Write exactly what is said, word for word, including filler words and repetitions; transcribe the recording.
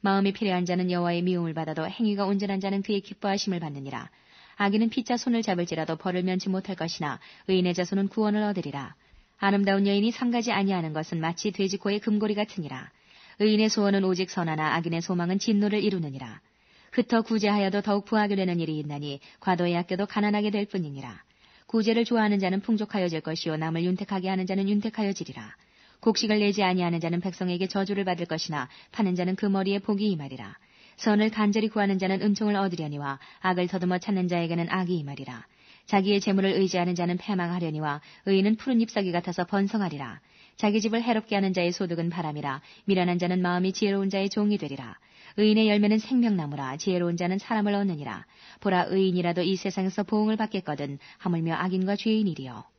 마음이 필요한 자는 여호와의 미움을 받아도 행위가 온전한 자는 그의 기뻐하심을 받느니라. 악인은 피차 손을 잡을지라도 벌을 면치 못할 것이나 의인의 자손은 구원을 얻으리라. 아름다운 여인이 상가지 아니하는 것은 마치 돼지코의 금고리 같으니라. 의인의 소원은 오직 선하나 악인의 소망은 진노를 이루느니라. 흩어 구제하여도 더욱 부하게 되는 일이 있나니 과도에 아껴도 가난하게 될 뿐이니라. 구제를 좋아하는 자는 풍족하여질 것이요 남을 윤택하게 하는 자는 윤택하여지리라. 곡식을 내지 아니하는 자는 백성에게 저주를 받을 것이나 파는 자는 그 머리에 복이 임하리라. 선을 간절히 구하는 자는 은총을 얻으려니와 악을 더듬어 찾는 자에게는 악이 임하리라. 자기의 재물을 의지하는 자는 패망하려니와 의인은 푸른 잎사귀 같아서 번성하리라. 자기 집을 해롭게 하는 자의 소득은 바람이라. 미련한 자는 마음이 지혜로운 자의 종이 되리라. 의인의 열매는 생명나무라. 지혜로운 자는 사람을 얻느니라. 보라, 의인이라도 이 세상에서 보응을 받겠거든 하물며 악인과 죄인이리요.